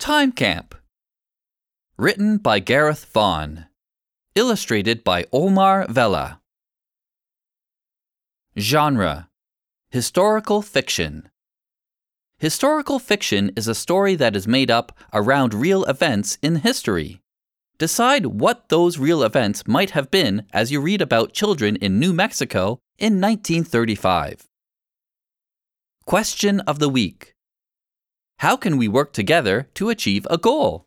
Time Camp. Written by Gareth Vaughan. Illustrated by Omar Vela. Genre: historical fiction. Historical fiction is a story that is made up around real events in history. Decide what those real events might have been as you read about children in New Mexico in 1935. Question of the week: how can we work together to achieve a goal?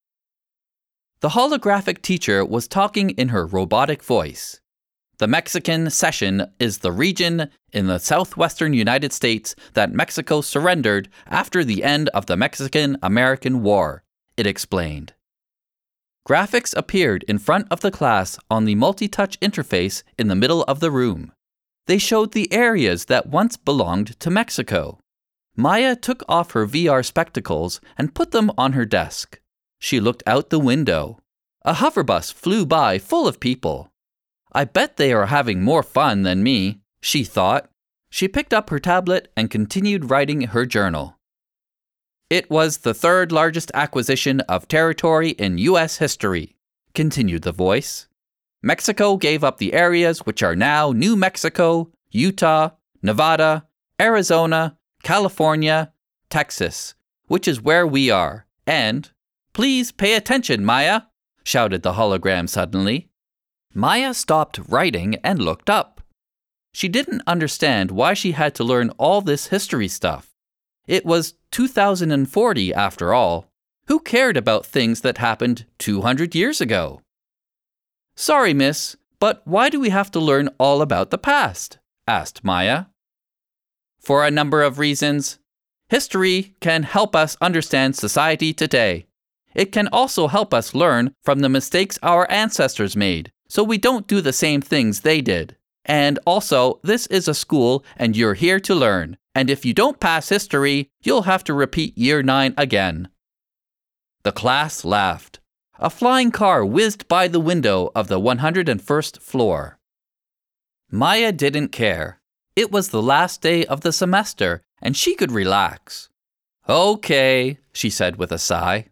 The holographic teacher was talking in her robotic voice. The Mexican Cession is the region in the southwestern United States that Mexico surrendered after the end of the Mexican-American War, it explained. Graphics appeared in front of the class on the multi-touch interface in the middle of the room. They showed the areas that once belonged to Mexico. Maya took off her VR spectacles and put them on her desk. She looked out the window. A hoverbus flew by full of people. I bet they are having more fun than me, she thought. She picked up her tablet and continued writing her journal. It was the third largest acquisition of territory in U.S. history, continued the voice. Mexico gave up the areas which are now New Mexico, Utah, Nevada, Arizona, California, Texas, which is where we are, and... Please pay attention, Maya, shouted the hologram suddenly. Maya stopped writing and looked up. She didn't understand why she had to learn all this history stuff. It was 2040 after all. Who cared about things that happened 200 years ago? Sorry, miss, but why do we have to learn all about the past? Asked Maya. For a number of reasons. History can help us understand society today. It can also help us learn from the mistakes our ancestors made, so we don't do the same things they did. And also, this is a school and you're here to learn. And if you don't pass history, you'll have to repeat year 9 again. The class laughed. A flying car whizzed by the window of the 101st floor. Maya didn't care. It was the last day of the semester, and she could relax. Okay, she said with a sigh.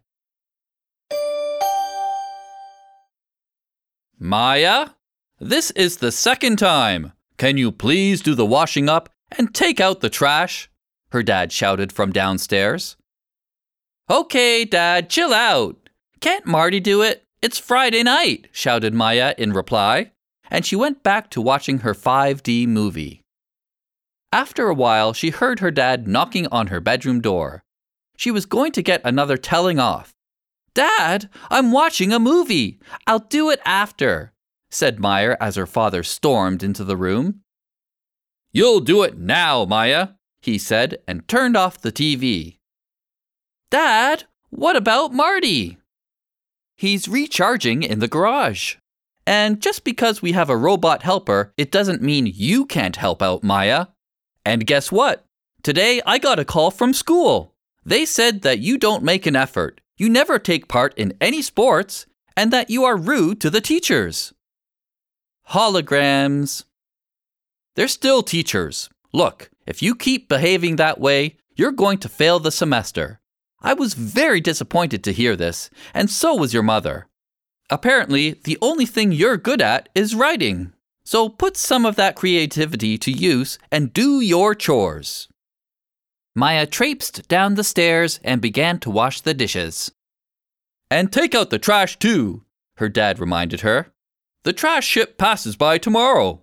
Maya, this is the second time. Can you please do the washing up and take out the trash? Her dad shouted from downstairs. Okay, Dad, chill out. Can't Marty do it? It's Friday night, shouted Maya in reply, and she went back to watching her 5D movie. After a while, she heard her dad knocking on her bedroom door. She was going to get another telling off. Dad, I'm watching a movie. I'll do it after, said Maya as her father stormed into the room. You'll do it now, Maya, he said and turned off the TV. Dad, what about Marty? He's recharging in the garage. And just because we have a robot helper, it doesn't mean you can't help out, Maya. And guess what? Today I got a call from school. They said that you don't make an effort. You never take part in any sports, and that you are rude to the teachers. Holograms. They're still teachers. Look, if you keep behaving that way, you're going to fail the semester. I was very disappointed to hear this, and so was your mother. Apparently, the only thing you're good at is writing. So put some of that creativity to use and do your chores. Maya traipsed down the stairs and began to wash the dishes. And take out the trash too, her dad reminded her. The trash ship passes by tomorrow.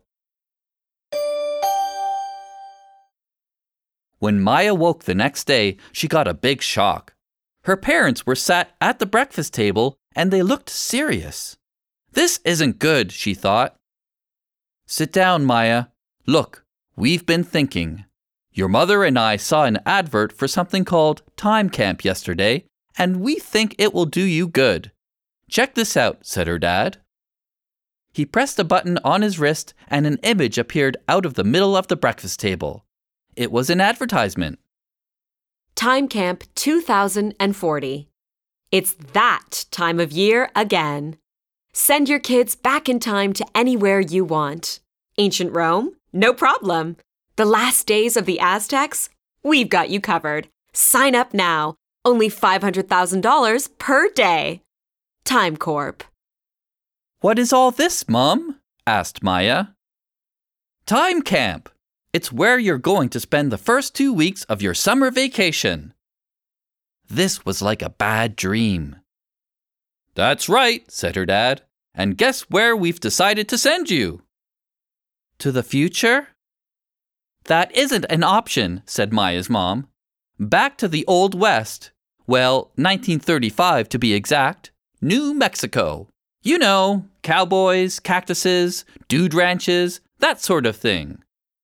When Maya woke the next day, she got a big shock. Her parents were sat at the breakfast table and they looked serious. This isn't good, she thought. Sit down, Maya. Look, we've been thinking. Your mother and I saw an advert for something called Time Camp yesterday, and we think it will do you good. Check this out, said her dad. He pressed a button on his wrist and an image appeared out of the middle of the breakfast table. It was an advertisement. Time Camp 2040. It's that time of year again. Send your kids back in time to anywhere you want. Ancient Rome? No problem. The last days of the Aztecs? We've got you covered. Sign up now. Only $500,000 per day. Time Corp. What is all this, Mom? Asked Maya. Time Camp. It's where you're going to spend the first 2 weeks of your summer vacation. This was like a bad dream. That's right, said her dad. And guess where we've decided to send you? To the future? That isn't an option, said Maya's mom. Back to the Old West. Well, 1935 to be exact. New Mexico. You know, cowboys, cactuses, dude ranches, that sort of thing.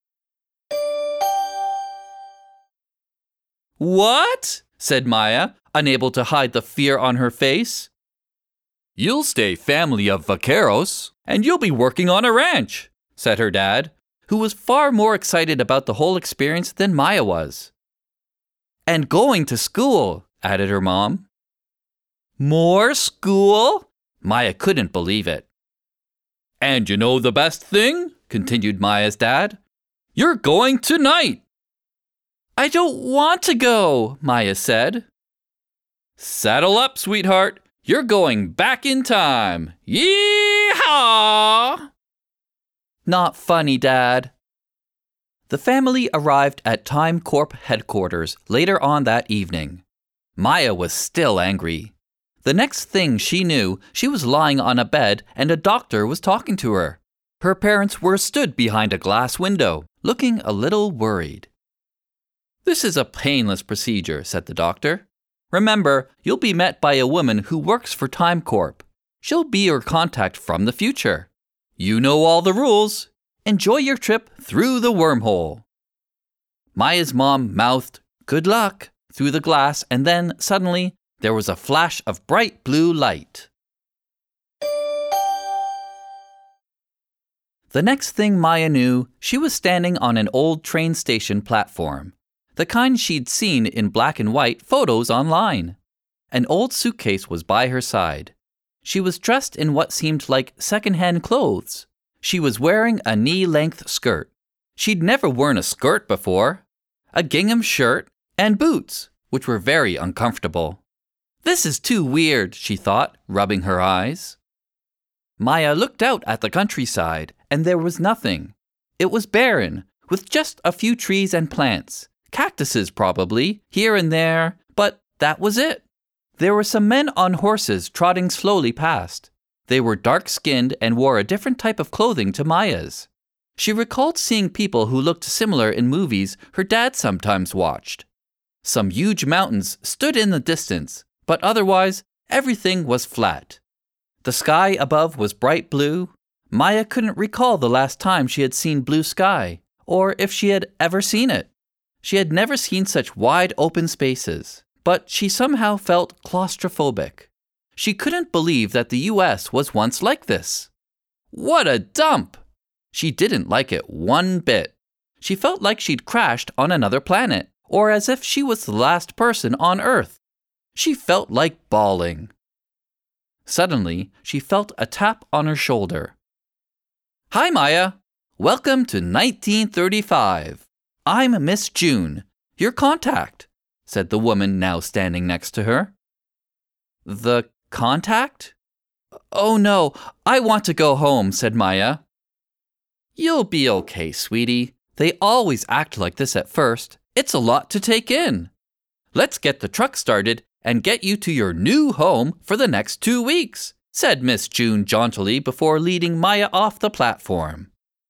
What? Said Maya, unable to hide the fear on her face. You'll stay family of vaqueros, and you'll be working on a ranch, said her dad, who was far more excited about the whole experience than Maya was. And going to school, added her mom. More school? Maya couldn't believe it. And you know the best thing? Continued Maya's dad. You're going tonight. I don't want to go, Maya said. Saddle up, sweetheart. You're going back in time. Yee-haw! Not funny, Dad. The family arrived at Time Corp headquarters later on that evening. Maya was still angry. The next thing she knew, she was lying on a bed and a doctor was talking to her. Her parents were stood behind a glass window, looking a little worried. This is a painless procedure, said the doctor. Remember, you'll be met by a woman who works for Time Corp. She'll be your contact from the future. You know all the rules. Enjoy your trip through the wormhole. Maya's mom mouthed, "Good luck," through the glass, and then, suddenly, there was a flash of bright blue light. The next thing Maya knew, she was standing on an old train station platform. The kind she'd seen in black and white photos online. An old suitcase was by her side. She was dressed in what seemed like second-hand clothes. She was wearing a knee-length skirt. She'd never worn a skirt before. A gingham shirt and boots, which were very uncomfortable. This is too weird, she thought, rubbing her eyes. Maya looked out at the countryside, and there was nothing. It was barren, with just a few trees and plants. Cactuses, probably, here and there, but that was it. There were some men on horses trotting slowly past. They were dark-skinned and wore a different type of clothing to Maya's. She recalled seeing people who looked similar in movies her dad sometimes watched. Some huge mountains stood in the distance, but otherwise, everything was flat. The sky above was bright blue. Maya couldn't recall the last time she had seen blue sky, or if she had ever seen it. She had never seen such wide open spaces, but she somehow felt claustrophobic. She couldn't believe that the U.S. was once like this. What a dump! She didn't like it one bit. She felt like she'd crashed on another planet, or as if she was the last person on Earth. She felt like bawling. Suddenly, she felt a tap on her shoulder. Hi, Maya. Welcome to 1935. I'm Miss June, your contact, said the woman now standing next to her. The contact? Oh no, I want to go home, said Maya. You'll be okay, sweetie. They always act like this at first. It's a lot to take in. Let's get the truck started and get you to your new home for the next 2 weeks, said Miss June jauntily before leading Maya off the platform.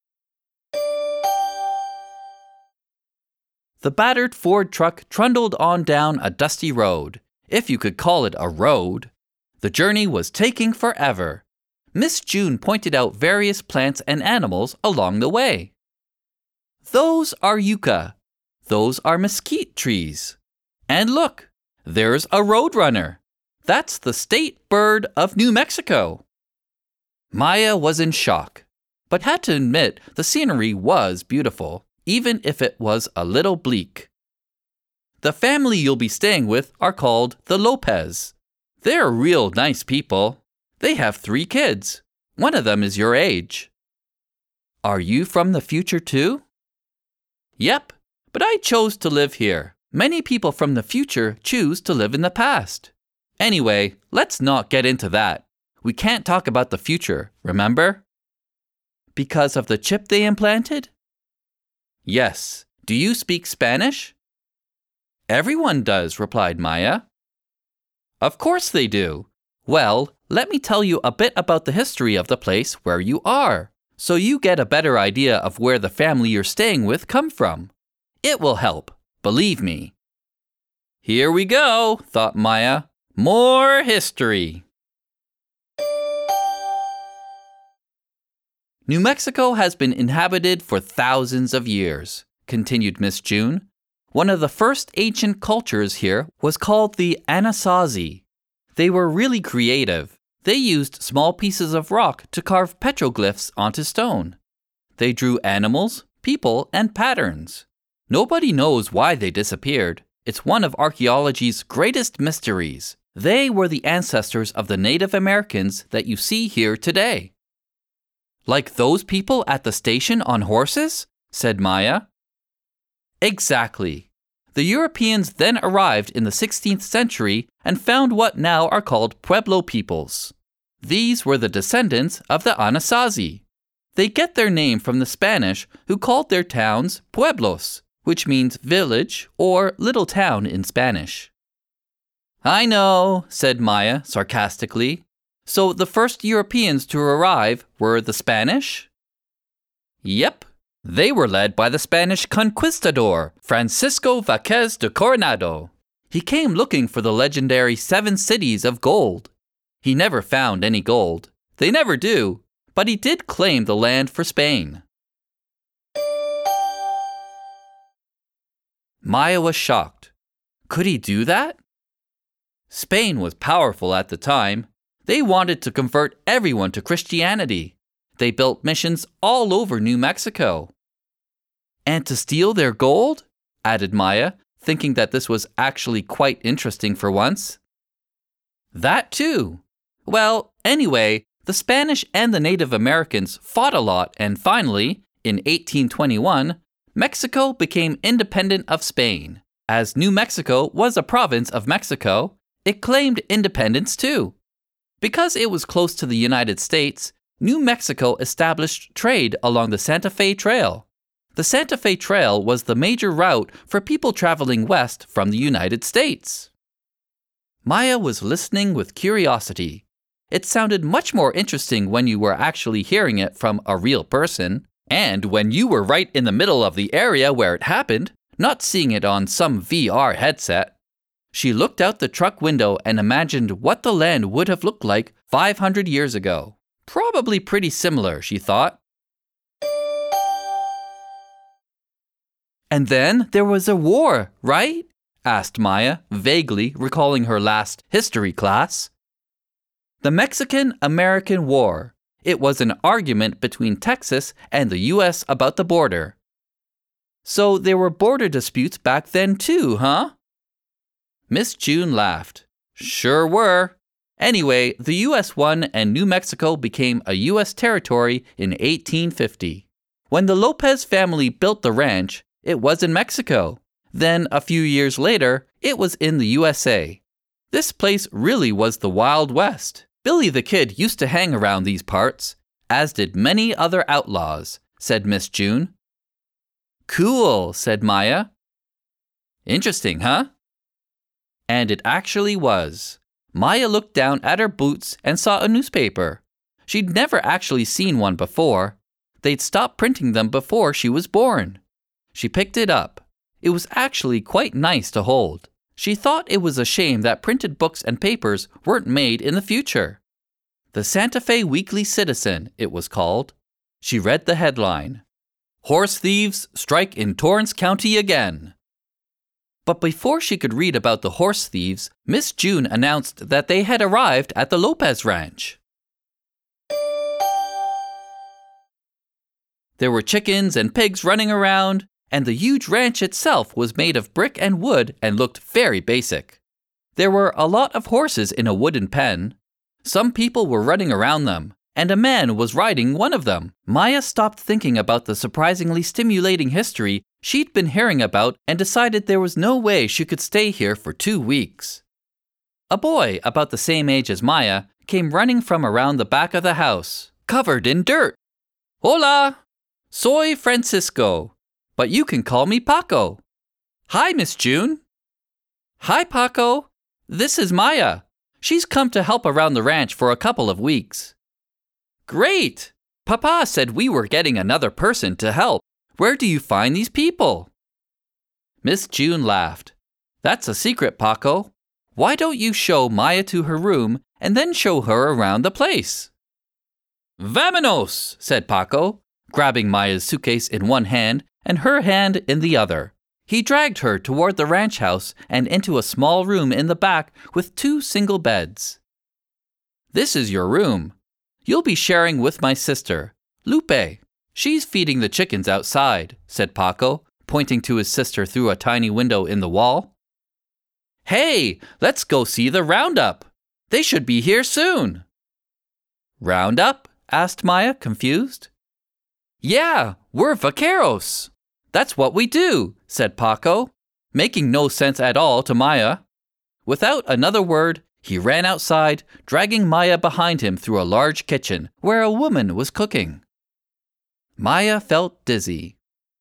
The battered Ford truck trundled on down a dusty road, if you could call it a road. The journey was taking forever. Miss June pointed out various plants and animals along the way. Those are yucca. Those are mesquite trees. And look, there's a roadrunner. That's the state bird of New Mexico. Maya was in shock, but had to admit the scenery was beautiful, even if it was a little bleak. The family you'll be staying with are called the Lopez. They're real nice people. They have 3 kids. One of them is your age. Are you from the future too? Yep, but I chose to live here. Many people from the future choose to live in the past. Anyway, let's not get into that. We can't talk about the future, remember? Because of the chip they implanted? Yes. Do you speak Spanish? Everyone does, replied Maya. Of course they do. Well, let me tell you a bit about the history of the place where you are, so you get a better idea of where the family you're staying with come from. It will help, believe me. Here we go, thought Maya. More history. New Mexico has been inhabited for thousands of years, continued Miss June. One of the first ancient cultures here was called the Anasazi. They were really creative. They used small pieces of rock to carve petroglyphs onto stone. They drew animals, people, and patterns. Nobody knows why they disappeared. It's one of archaeology's greatest mysteries. They were the ancestors of the Native Americans that you see here today. Like those people at the station on horses? Said Maya. Exactly. The Europeans then arrived in the 16th century and found what now are called Pueblo peoples. These were the descendants of the Anasazi. They get their name from the Spanish, who called their towns pueblos, which means village or little town in Spanish. I know, said Maya sarcastically. So the first Europeans to arrive were the Spanish? Yep. They were led by the Spanish conquistador, Francisco Vázquez de Coronado. He came looking for the legendary 7 cities of gold. He never found any gold. They never do, but he did claim the land for Spain. Maya was shocked. Could he do that? Spain was powerful at the time. They wanted to convert everyone to Christianity. They built missions all over New Mexico. And to steal their gold? Added Maya, thinking that this was actually quite interesting for once. That too. Well, anyway, the Spanish and the Native Americans fought a lot, and finally, in 1821, Mexico became independent of Spain. As New Mexico was a province of Mexico, it claimed independence too. Because it was close to the United States, New Mexico established trade along the Santa Fe Trail. The Santa Fe Trail was the major route for people traveling west from the United States. Maya was listening with curiosity. It sounded much more interesting when you were actually hearing it from a real person, and when you were right in the middle of the area where it happened, not seeing it on some VR headset. She looked out the truck window and imagined what the land would have looked like 500 years ago. Probably pretty similar, she thought. And then there was a war, right? Asked Maya, vaguely recalling her last history class. The Mexican-American War. It was an argument between Texas and the U.S. about the border. So there were border disputes back then too, huh? Miss June laughed. Sure were. Anyway, the U.S. won and New Mexico became a U.S. territory in 1850. When the Lopez family built the ranch, it was in Mexico. Then, a few years later, it was in the USA. This place really was the Wild West. Billy the Kid used to hang around these parts, as did many other outlaws, said Miss June. Cool, said Maya. Interesting, huh? And it actually was. Maya looked down at her boots and saw a newspaper. She'd never actually seen one before. They'd stopped printing them before she was born. She picked it up. It was actually quite nice to hold. She thought it was a shame that printed books and papers weren't made in the future. The Santa Fe Weekly Citizen, it was called. She read the headline. Horse thieves strike in Torrance County again. But before she could read about the horse thieves, Miss June announced that they had arrived at the Lopez Ranch. There were chickens and pigs running around, and the huge ranch itself was made of brick and wood and looked very basic. There were a lot of horses in a wooden pen. Some people were running around them, and a man was riding one of them. Maya stopped thinking about the surprisingly stimulating history she'd been hearing about and decided there was no way she could stay here for 2 weeks. A boy about the same age as Maya came running from around the back of the house, covered in dirt. Hola! Soy Francisco, but you can call me Paco. Hi, Miss June. Hi, Paco. This is Maya. She's come to help around the ranch for a couple of weeks. Great! Papa said we were getting another person to help. Where do you find these people? Miss June laughed. That's a secret, Paco. Why don't you show Maya to her room and then show her around the place? Vamonos, said Paco, grabbing Maya's suitcase in one hand and her hand in the other. He dragged her toward the ranch house and into a small room in the back with 2 single beds. This is your room. You'll be sharing with my sister, Lupe. She's feeding the chickens outside, said Paco, pointing to his sister through a tiny window in the wall. Hey, let's go see the roundup. They should be here soon. Roundup? Asked Maya, confused. Yeah, we're vaqueros. That's what we do, said Paco, making no sense at all to Maya. Without another word, he ran outside, dragging Maya behind him through a large kitchen where a woman was cooking. Maya felt dizzy.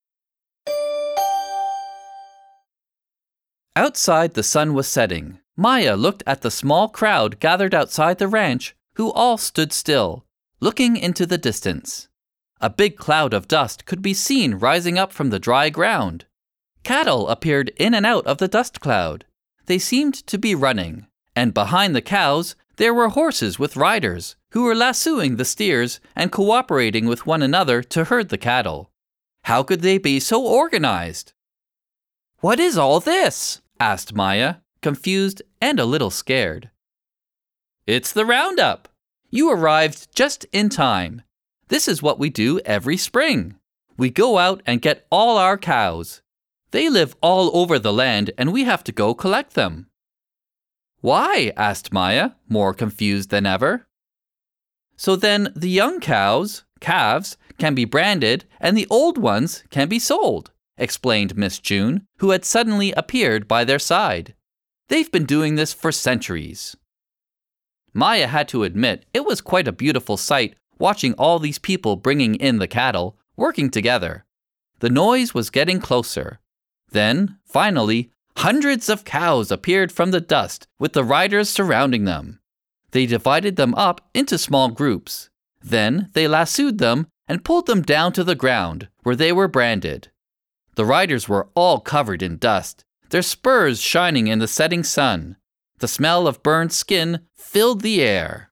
Outside, the sun was setting. Maya looked at the small crowd gathered outside the ranch, who all stood still, looking into the distance. A big cloud of dust could be seen rising up from the dry ground. Cattle appeared in and out of the dust cloud. They seemed to be running, and behind the cows, there were horses with riders who were lassoing the steers and cooperating with one another to herd the cattle. How could they be so organized? What is all this? Asked Maya, confused and a little scared. It's the roundup. You arrived just in time. This is what we do every spring. We go out and get all our cows. They live all over the land and we have to go collect them. Why? Asked Maya, more confused than ever. So then the young cows, calves, can be branded and the old ones can be sold, explained Miss June, who had suddenly appeared by their side. They've been doing this for centuries. Maya had to admit it was quite a beautiful sight watching all these people bringing in the cattle, working together. The noise was getting closer. Then, finally, hundreds of cows appeared from the dust with the riders surrounding them. They divided them up into small groups. Then they lassoed them and pulled them down to the ground where they were branded. The riders were all covered in dust, their spurs shining in the setting sun. The smell of burned skin filled the air.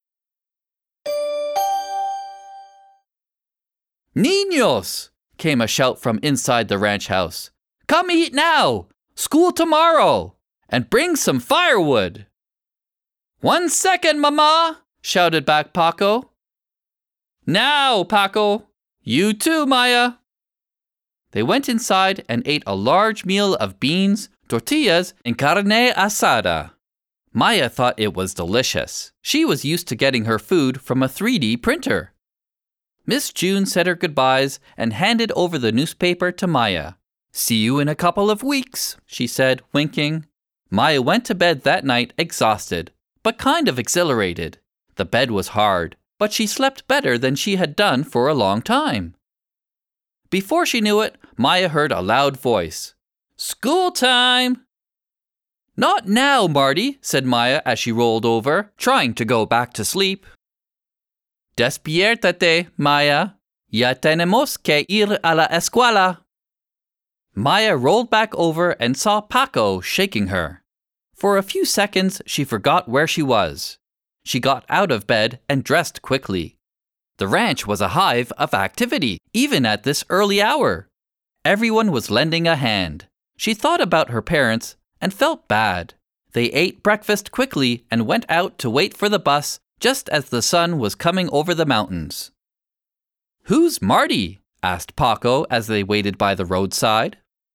Niños! Came a shout from inside the ranch house. Come eat now! School tomorrow! And bring some firewood! 1 second, Mama! Shouted back Paco. Now, Paco! You too, Maya! They went inside and ate a large meal of beans, tortillas, and carne asada. Maya thought it was delicious. She was used to getting her food from a 3D printer. Miss June said her goodbyes and handed over the newspaper to Maya. See you in a couple of weeks, she said, winking. Maya went to bed that night exhausted, but kind of exhilarated. The bed was hard, but she slept better than she had done for a long time. Before she knew it, Maya heard a loud voice. School time! Not now, Marty, said Maya as she rolled over, trying to go back to sleep. Despiértate, Maya. Ya tenemos que ir a la escuela. Maya rolled back over and saw Paco shaking her. For a few seconds, she forgot where she was. She got out of bed and dressed quickly. The ranch was a hive of activity, even at this early hour. Everyone was lending a hand. She thought about her parents and felt bad. They ate breakfast quickly and went out to wait for the bus just as the sun was coming over the mountains. Who's Marty? Asked Paco as they waited by the roadside.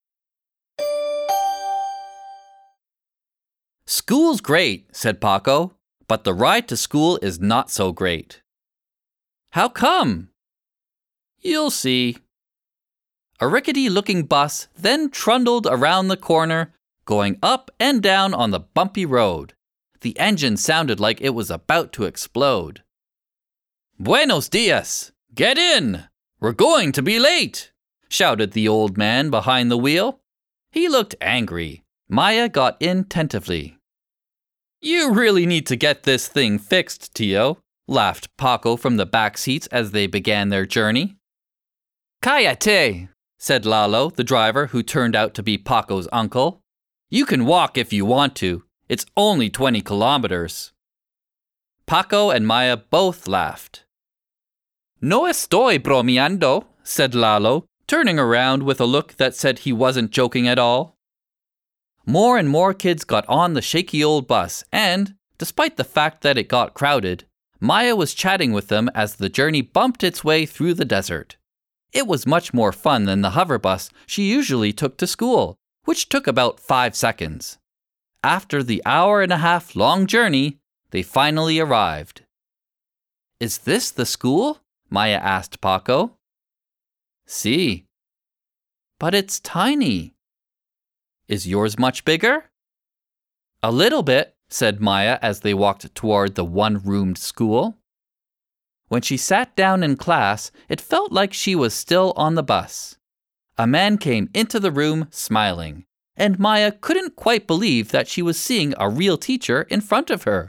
School's great, said Paco, but the ride to school is not so great. How come? You'll see. A rickety-looking bus then trundled around the corner, going up and down on the bumpy road. The engine sounded like it was about to explode. "Buenos dias! Get in! We're going to be late!" shouted the old man behind the wheel. He looked angry. Maya got in tentatively. "You really need to get this thing fixed, Tio," laughed Paco from the back seats as they began their journey. "Cállate," said Lalo, the driver who turned out to be Paco's uncle. "You can walk if you want to. It's only 20 kilometers. Paco and Maya both laughed. "No estoy bromeando," said Lalo, turning around with a look that said he wasn't joking at all. More and more kids got on the shaky old bus and, despite the fact that it got crowded, Maya was chatting with them as the journey bumped its way through the desert. It was much more fun than the hover bus she usually took to school, which took about 5 seconds. After the hour-and-a-half long journey, they finally arrived. "Is this the school?" Maya asked Paco. "Sí." "But it's tiny." "Is yours much bigger?" "A little bit," said Maya as they walked toward the one-roomed school. When she sat down in class, it felt like she was still on the bus. A man came into the room smiling, and Maya couldn't quite believe that she was seeing a real teacher in front of her.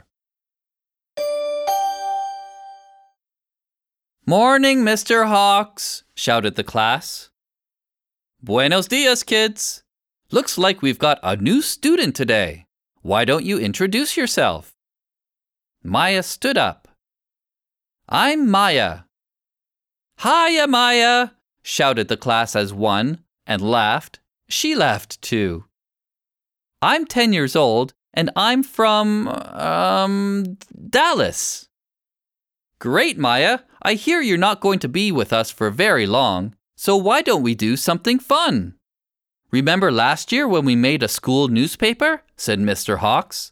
"Morning, Mr. Hawks," shouted the class. "Buenos dias, kids. Looks like we've got a new student today. Why don't you introduce yourself?" Maya stood up. "I'm Maya." "Hiya, Maya," shouted the class as one, and laughed. She laughed too. "I'm 10 years old, and I'm from, Dallas." "Great, Maya. I hear you're not going to be with us for very long, so why don't we do something fun?" "Remember last year when we made a school newspaper?" said Mr. Hawks.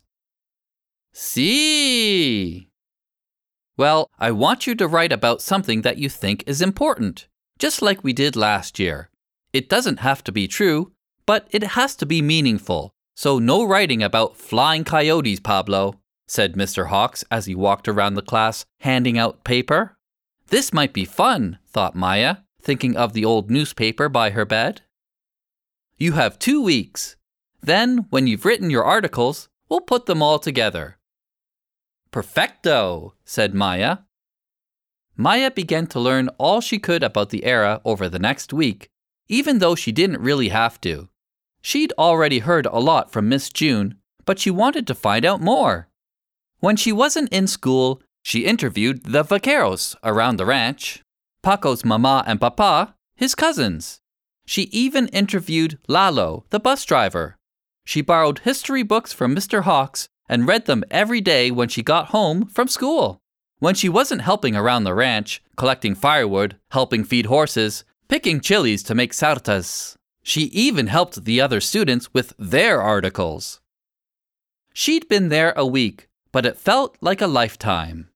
"See." "Well, I want you to write about something that you think is important, just like we did last year. It doesn't have to be true, but it has to be meaningful, so no writing about flying coyotes, Pablo," said Mr. Hawks as he walked around the class handing out paper. This might be fun, thought Maya, thinking of the old newspaper by her bed. "You have 2 weeks. Then, when you've written your articles, we'll put them all together." "Perfecto," said Maya. Maya began to learn all she could about the era over the next week, even though she didn't really have to. She'd already heard a lot from Miss June, but she wanted to find out more. When she wasn't in school, she interviewed the vaqueros around the ranch, Paco's mama and papa, his cousins. She even interviewed Lalo, the bus driver. She borrowed history books from Mr. Hawks and read them every day when she got home from school. When she wasn't helping around the ranch, collecting firewood, helping feed horses, picking chilies to make sartas, she even helped the other students with their articles. She'd been there a week, but it felt like a lifetime.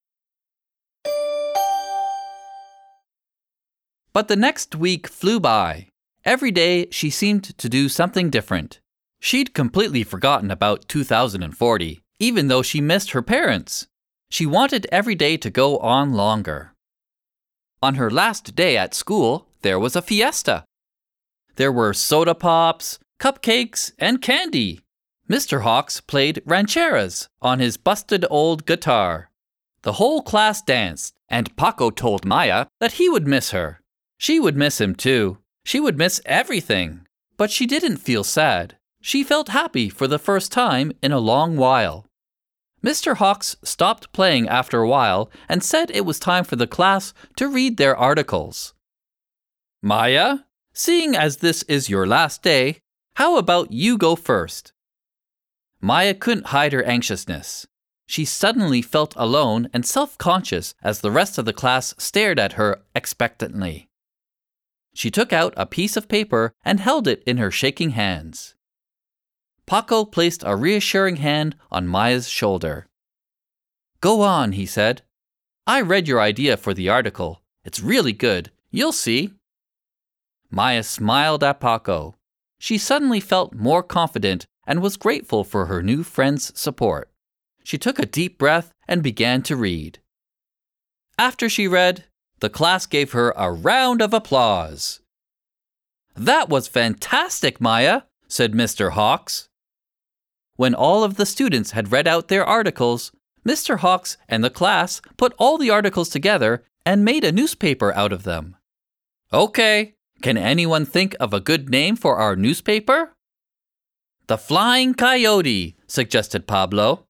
But the next week flew by. Every day she seemed to do something different. She'd completely forgotten about 2040, even though she missed her parents. She wanted every day to go on longer. On her last day at school, there was a fiesta. There were soda pops, cupcakes, and candy. Mr. Hawks played rancheras on his busted old guitar. The whole class danced, and Paco told Maya that he would miss her. She would miss him too. She would miss everything. But she didn't feel sad. She felt happy for the first time in a long while. Mr. Hawks stopped playing after a while and said it was time for the class to read their articles. "Maya, seeing as this is your last day, how about you go first?" Maya couldn't hide her anxiousness. She suddenly felt alone and self-conscious as the rest of the class stared at her expectantly. She took out a piece of paper and held it in her shaking hands. Paco placed a reassuring hand on Maya's shoulder. "Go on," he said. "I read your idea for the article. It's really good. You'll see." Maya smiled at Paco. She suddenly felt more confident and was grateful for her new friend's support. She took a deep breath and began to read. After she read, the class gave her a round of applause. "That was fantastic, Maya," said Mr. Hawks. When all of the students had read out their articles, Mr. Hawks and the class put all the articles together and made a newspaper out of them. "Okay, can anyone think of a good name for our newspaper?" "The Flying Coyote," suggested Pablo.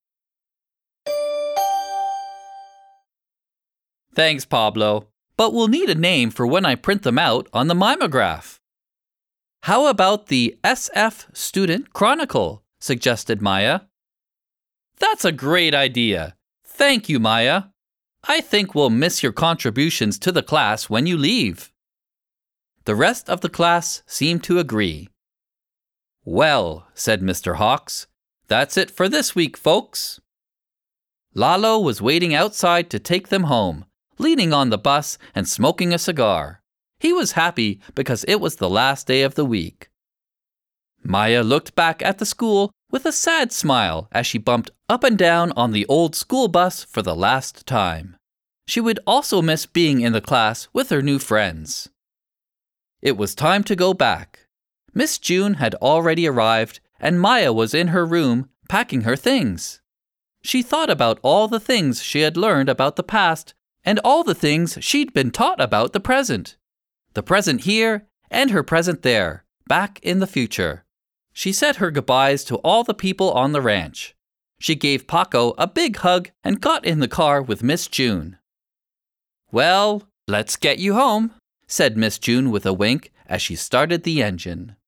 "Thanks, Pablo, but we'll need a name for when I print them out on the mimeograph." "How about the SF Student Chronicle?" suggested Maya. "That's a great idea. Thank you, Maya. I think we'll miss your contributions to the class when you leave." The rest of the class seemed to agree. "Well," said Mr. Hawks, "that's it for this week, folks." Lalo was waiting outside to take them home, leaning on the bus and smoking a cigar. He was happy because it was the last day of the week. Maya looked back at the school with a sad smile as she bumped up and down on the old school bus for the last time. She would also miss being in the class with her new friends. It was time to go back. Miss June had already arrived, and Maya was in her room packing her things. She thought about all the things she had learned about the past and all the things she'd been taught about the present. The present here and her present there, back in the future. She said her goodbyes to all the people on the ranch. She gave Paco a big hug and got in the car with Miss June. "Well, let's get you home," said Miss June with a wink as she started the engine.